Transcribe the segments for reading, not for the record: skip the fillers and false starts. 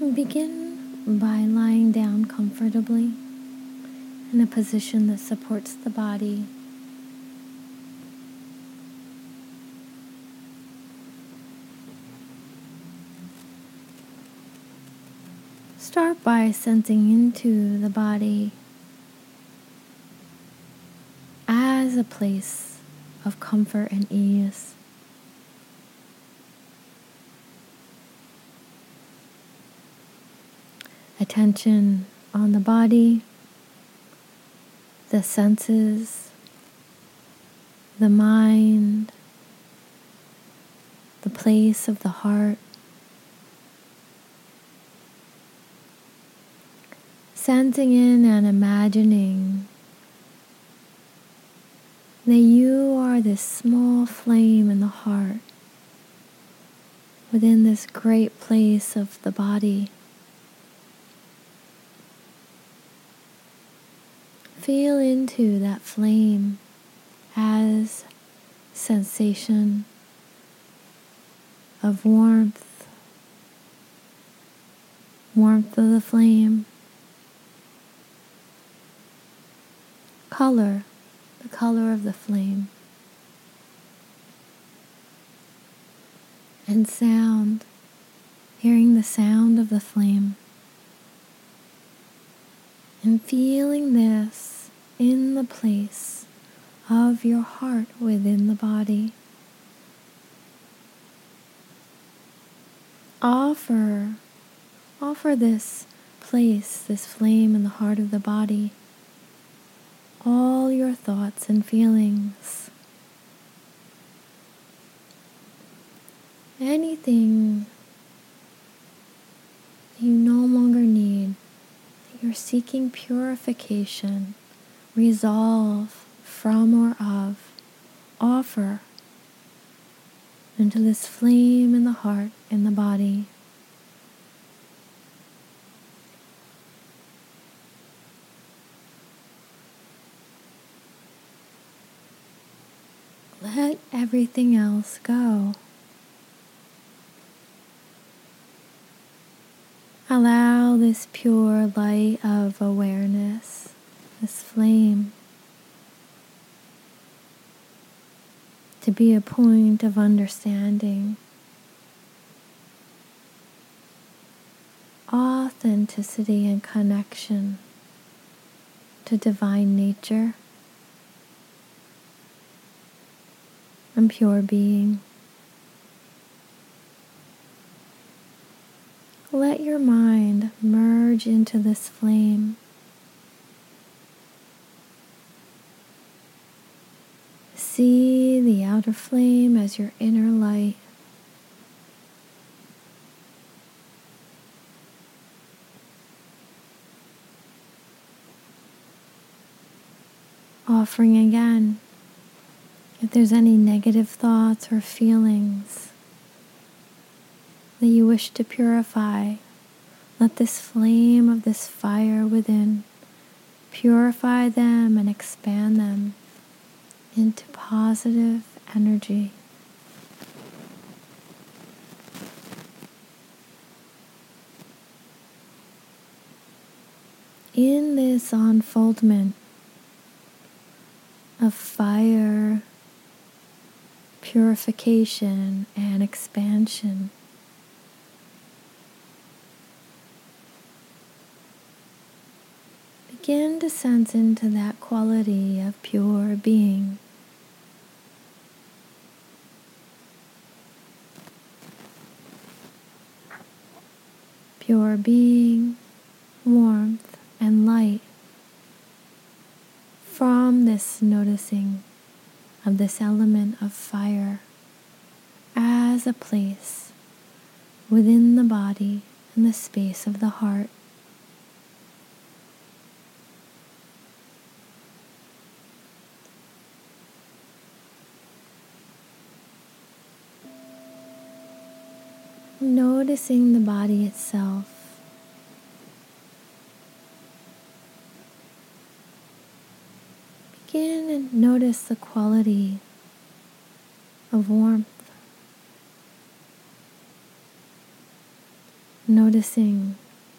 Begin by lying down comfortably in a position that supports the body. Start by sensing into the body as a place of comfort and ease. Attention on the body, the senses, the mind, the place of the heart. Sensing in and imagining that you are this small flame in the heart within this great place of the body. Feel into that flame as sensation of warmth of the flame, color, the color of the flame, and sound, hearing the sound of the flame, and feeling this in the place of your heart within the body. Offer this place, this flame in the heart of the body, all your thoughts and feelings. Anything you no longer need, that you're seeking purification, resolve from or of, offer into this flame in the heart and the body. Let everything else go. Allow this pure light of awareness, this flame, to be a point of understanding, authenticity and connection to divine nature and pure being. Let your mind merge into this flame. See the outer flame as your inner light. Offering again, if there's any negative thoughts or feelings that you wish to purify, let this flame of this fire within purify them and expand them into positive energy. In this unfoldment of fire, purification, and expansion, begin to sense into that quality of pure being. Pure being, warmth, and light from this noticing of this element of fire as a place within the body and the space of the heart. Noticing the body itself. Begin and notice the quality of warmth. noticing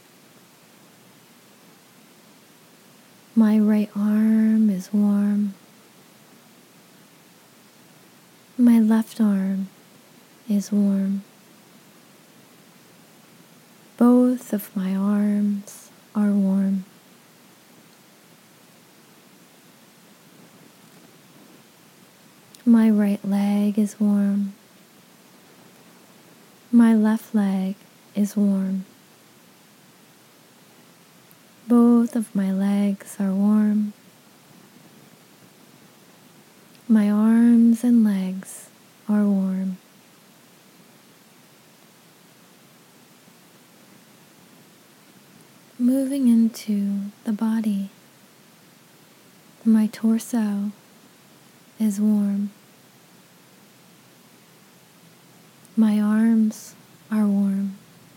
my right arm is warm, my left arm is warm. Both of my arms are warm. My right leg is warm. My left leg is warm. Both of my legs are warm. My arms and legs are warm. Moving into the body, my torso is warm. My arms are warm.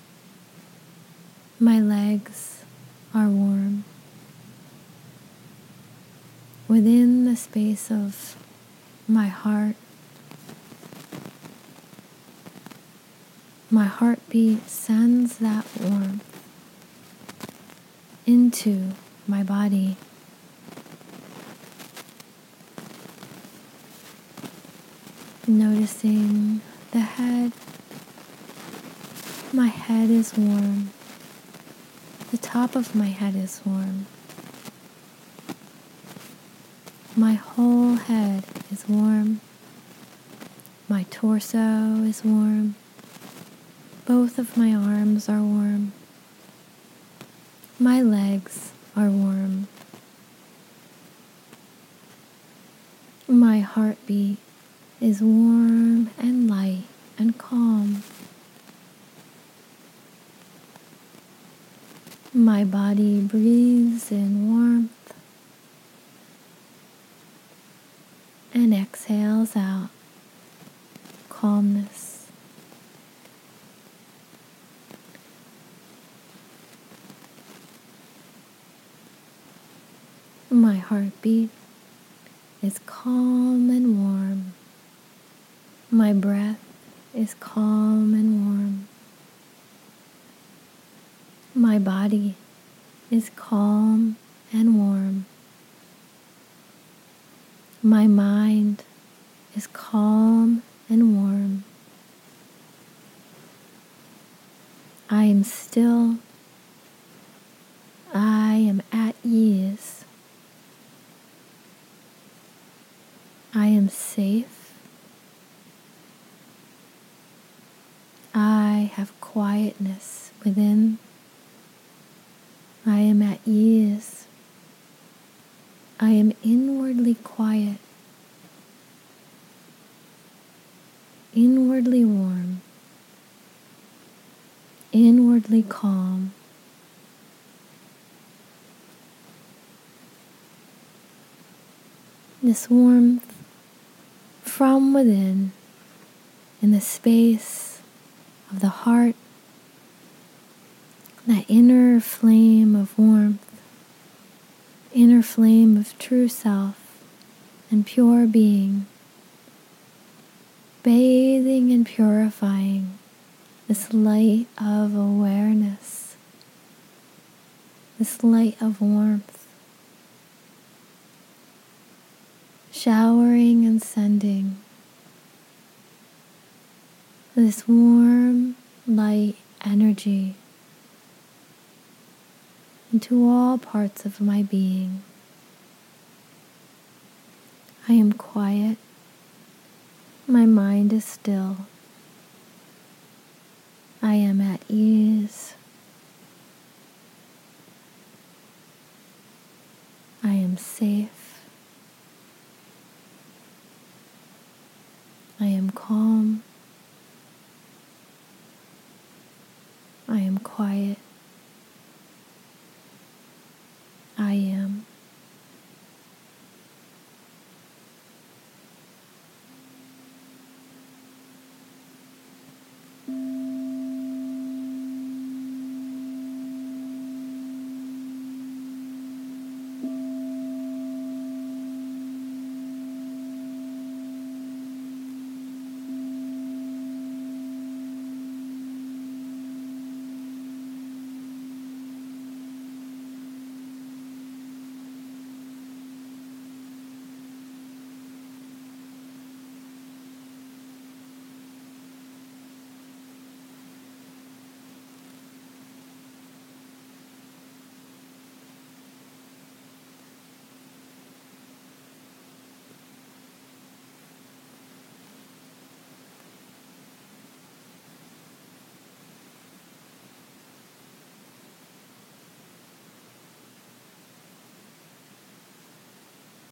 My legs are warm. Within the space of my heartbeat sends that warmth into my body. Noticing the head. My head is warm. The top of my head is warm. My whole head is warm. My torso is warm. Both of my arms are warm. My legs are warm. My heartbeat is warm and light and calm. My body breathes in warmth and exhales out calmness. My heartbeat is calm and warm. My breath is calm and warm. My body is calm and warm. My mind is calm and warm. I am still. I am at ease. I am safe. I have quietness within. I am at ease. I am inwardly quiet, inwardly warm, inwardly calm. This warmth from within, in the space of the heart, that inner flame of warmth, inner flame of true self and pure being, bathing and purifying this light of awareness, this light of warmth, showering and sending this warm light energy into all parts of my being. I am quiet. My mind is still. I am at ease. I am safe. I am calm.